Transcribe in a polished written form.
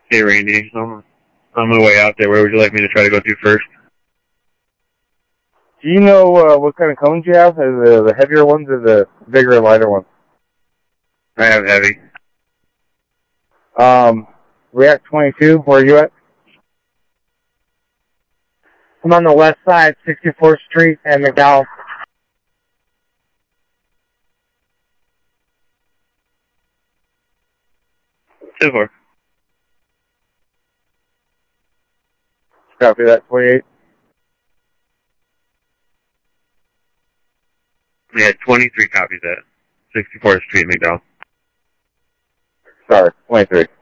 Hey, Randy. I'm on my way out there. Where would you like me to try to go to first? Do you know what kind of cones you have? The heavier ones or the bigger and lighter ones? I have heavy. React 22, where are you at? I'm on the west side, 64th Street and McDowell. Silver. Copy that, 28. We had 23 copies at 64th Street, McDowell. Sorry, 23.